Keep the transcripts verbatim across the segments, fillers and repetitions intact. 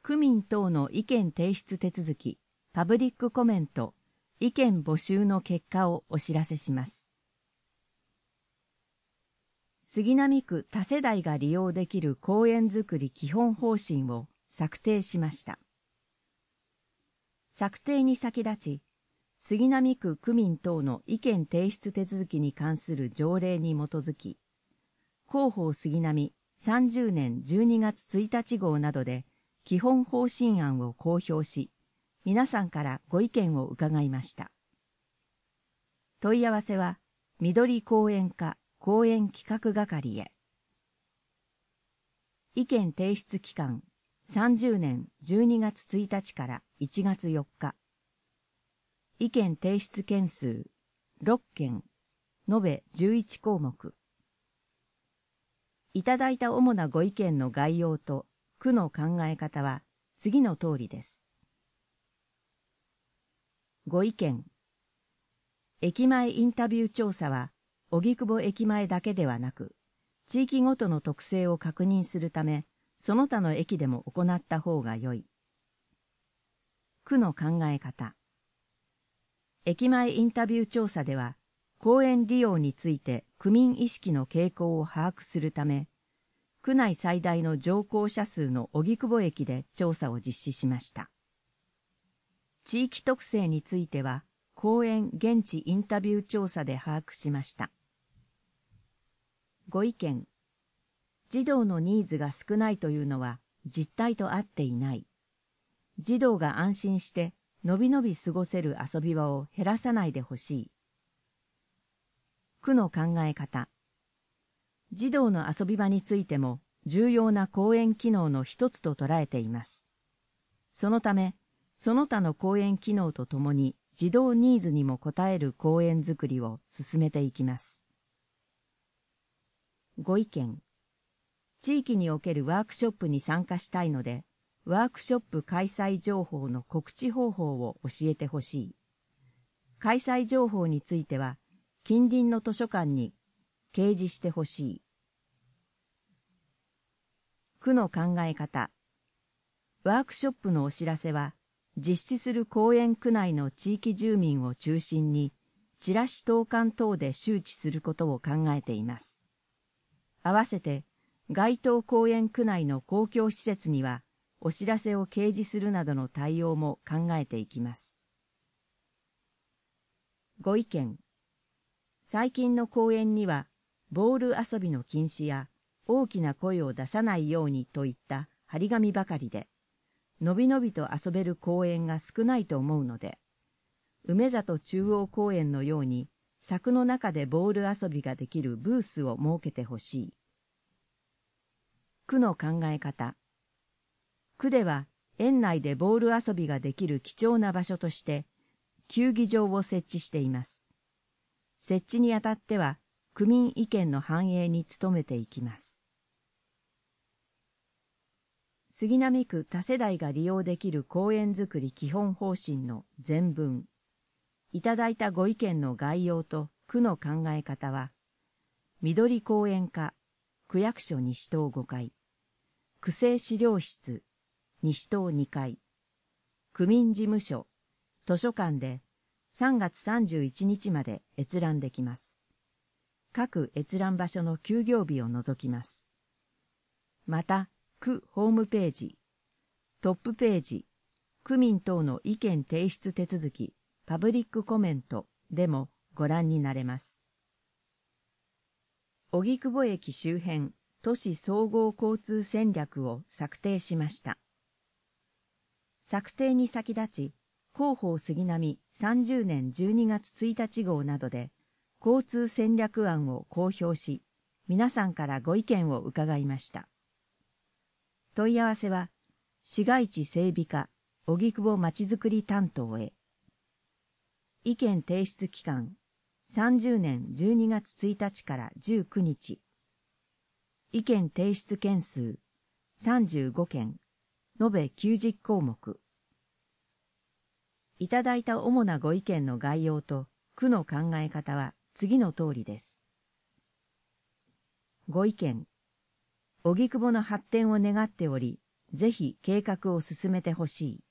区民等の意見提出手続き、パブリックコメント、意見募集の結果をお知らせします。杉並区多世代が利用できる公園づくり基本方針を策定しました。策定に先立ち、杉並区区民等の意見提出手続きに関する条例に基づき、広報杉並さんじゅうねんじゅうにがつついたち号などで基本方針案を公表し、皆さんからご意見を伺いました。問い合わせは、緑公園課公園企画係へ。意見提出期間、さんじゅうねんじゅうにがつついたちからいちがつよっか。意見提出件数、ろっけん、延べじゅういちこうもく。いただいた主なご意見の概要と区の考え方は次の通りです。ご意見。駅前インタビュー調査は、荻窪駅前だけではなく、地域ごとの特性を確認するため、その他の駅でも行った方が良い。区の考え方。駅前インタビュー調査では、公園利用について区民意識の傾向を把握するため、区内最大の乗降者数の荻窪駅で調査を実施しました。地域特性については、公園現地インタビュー調査で把握しました。ご意見。児童のニーズが少ないというのは実態と合っていない。児童が安心してのびのび過ごせる遊び場を減らさないでほしい。区の考え方。児童の遊び場についても重要な公園機能の一つと捉えています。そのため、その他の公園機能とともに児童ニーズにも応える公園づくりを進めていきます。ご意見。地域におけるワークショップに参加したいので、ワークショップ開催情報の告知方法を教えてほしい。開催情報については、近隣の図書館に掲示してほしい。区の考え方。ワークショップのお知らせは、実施する公園区内の地域住民を中心に、チラシ投函等で周知することを考えています。合わせて、該当公園区内の公共施設には、お知らせを掲示するなどの対応も考えていきます。ご意見。最近の公園には、ボール遊びの禁止や、大きな声を出さないようにといった張り紙ばかりで、のびのびと遊べる公園が少ないと思うので、梅里中央公園のように柵の中でボール遊びができるブースを設けてほしい。区の考え方。区では園内でボール遊びができる貴重な場所として球技場を設置しています。設置にあたっては区民意見の反映に努めていきます。杉並区多世代が利用できる公園づくり基本方針の全文。いただいたご意見の概要と区の考え方は、緑公園課、区役所西棟ごかい、区政資料室、西棟にかい、区民事務所、図書館でさんがつさんじゅういちにちまで閲覧できます。各閲覧場所の休業日を除きます。また、区ホームページ、トップページ、区民等の意見提出手続き、パブリックコメントでもご覧になれます。荻窪駅周辺都市総合交通戦略を策定しました。策定に先立ち、広報杉並さんじゅうねんじゅうにがつついたち号などで交通戦略案を公表し、皆さんからご意見を伺いました。問い合わせは、市街地整備課荻窪まちづくり担当へ。意見提出期間、さんじゅうねんじゅうにがつついたちからじゅうくにち。意見提出件数、さんじゅうごけん、延べきゅうじゅっこうもく。いただいた主なご意見の概要と区の考え方は次の通りです。ご意見。荻窪の発展を願っており、 ぜひ計画を進めてほしい。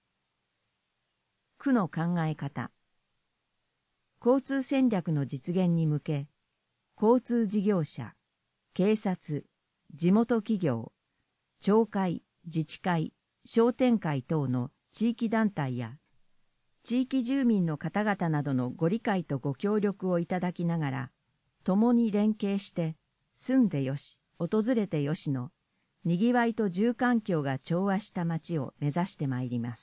区の考え方。交通戦略の実現に向け、交通事業者、警察、地元企業、町会、自治会、商店会等の地域団体や、地域住民の方々などのご理解とご協力をいただきながら、共に連携して、住んでよし、訪れてよしの、にぎわいと住環境が調和した街を目指してまいります。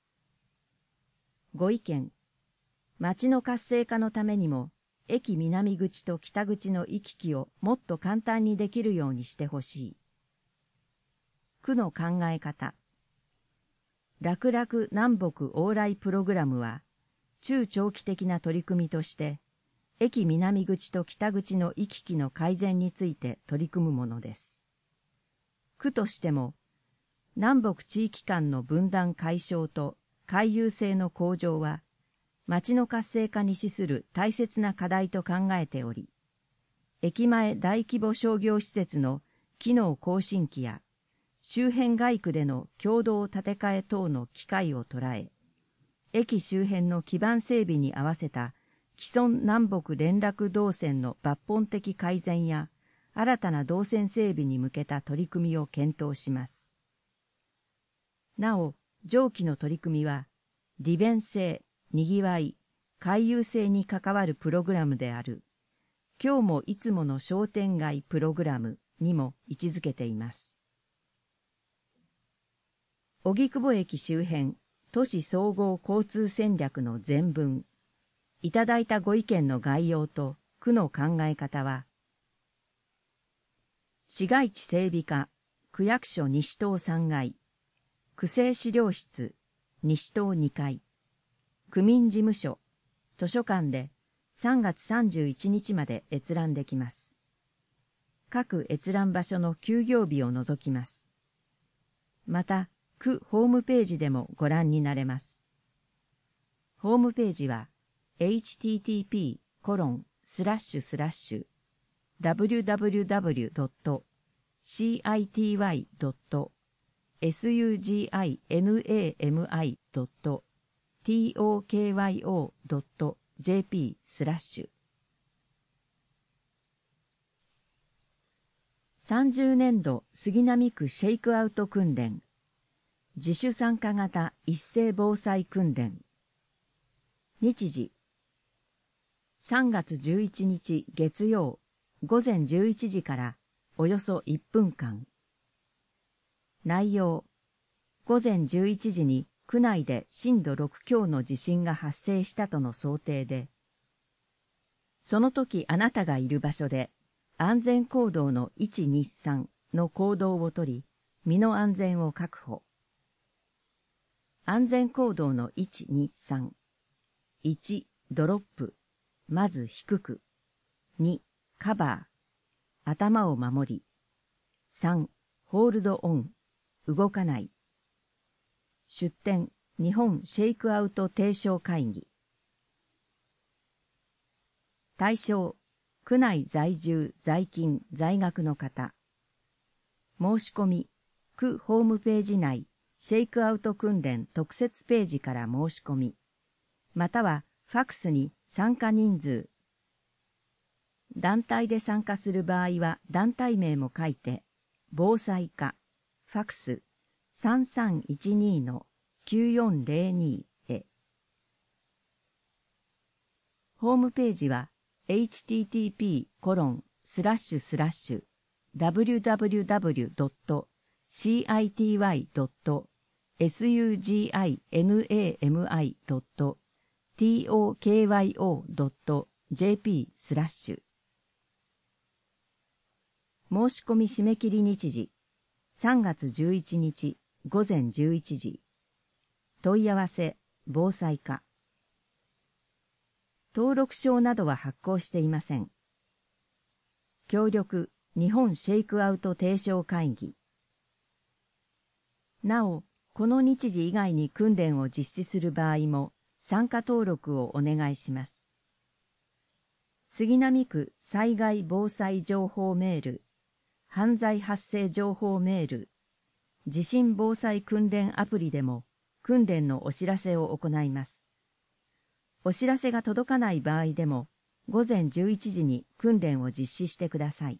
ご意見。街の活性化のためにも、駅南口と北口の行き来をもっと簡単にできるようにしてほしい。区の考え方。楽々南北往来プログラムは、中長期的な取り組みとして、駅南口と北口の行き来の改善について取り組むものです。区としても、南北地域間の分断解消と回遊性の向上は、街の活性化に資する大切な課題と考えており、駅前大規模商業施設の機能更新機や、周辺街区での共同建て替え等の機会を捉え、駅周辺の基盤整備に合わせた既存南北連絡動線の抜本的改善や、新たな動線整備に向けた取り組みを検討します。なお、上記の取り組みは、利便性、にぎわい、回遊性に関わるプログラムである、今日もいつもの商店街プログラムにも位置づけています。荻窪駅周辺都市総合交通戦略の全文、いただいたご意見の概要と区の考え方は、市街地整備課、区役所西棟さん階、区政資料室、西棟に階、区民事務所、図書館でさんがつさんじゅういちにちまで閲覧できます。各閲覧場所の休業日を除きます。また、区ホームページでもご覧になれます。ホームページは、エイチティーティーピーコロンスラッシュスラッシュダブリュダブリュダブリュドットシーアイティーワイドットエスユージーアイエヌエーエムアイドットトクヨドットジェーピースラッシュさんじゅうねんど杉並区シェイクアウト訓練、自主参加型一斉防災訓練。日時さんがつじゅういちにち月曜午前じゅういちじからおよそいっぷんかん。内容、午前じゅういちじに区内で震度ろくきょうの地震が発生したとの想定で、その時あなたがいる場所で安全行動のいち、に、さんの行動をとり、身の安全を確保。安全行動のいち、に、さん。いち、ドロップ。まず低く。に、カバー。頭を守り。さん、ホールドオン。動かない。出展、日本シェイクアウト提唱会議。対象、区内在住、在勤、在学の方。申し込み、区ホームページ内、シェイクアウト訓練特設ページから申し込み、またはファクスに参加人数。団体で参加する場合は団体名も書いて、防災課、ファクスさんさんいちにのきゅうよんゼロにへ。ホームページは エイチティーティーピーコロンスラッシュスラッシュダブリュダブリュダブリュドットシーアイティーワイドットエスユージーアイエヌエーエムアイドットトクヨドットジェーピースラッシュ。申し込み締め切り日時さんがつじゅういちにち午前じゅういちじ。問い合わせ防災課。登録証などは発行していません。協力日本シェイクアウト提唱会議。なお、この日時以外に訓練を実施する場合も参加登録をお願いします。杉並区災害防災情報メール、犯罪発生情報メール、 地震防災訓練アプリでも訓練のお知らせを行います。お知らせが届かない場合でも、午前じゅういちじに訓練を実施してください。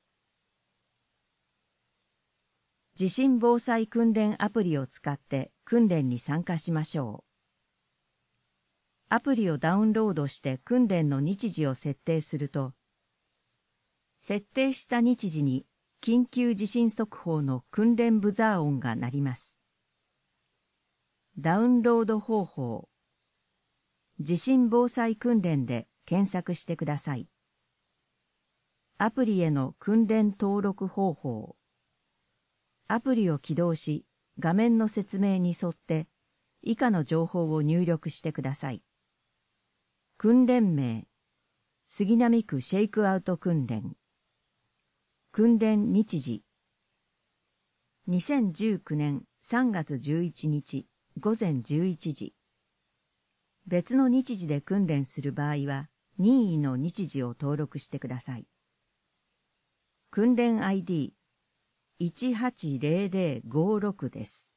地震防災訓練アプリを使って訓練に参加しましょう。アプリをダウンロードして訓練の日時を設定すると、設定した日時に緊急地震速報の訓練ブザー音が鳴ります。ダウンロード方法、地震防災訓練で検索してください。アプリへの訓練登録方法、アプリを起動し、画面の説明に沿って以下の情報を入力してください。訓練名、杉並区シェイクアウト訓練。訓練日時、にせんじゅうきゅうねんさんがつじゅういちにち午前じゅういちじ。別の日時で訓練する場合は、任意の日時を登録してください。訓練 アイディーいちはちゼロゼロごろく です。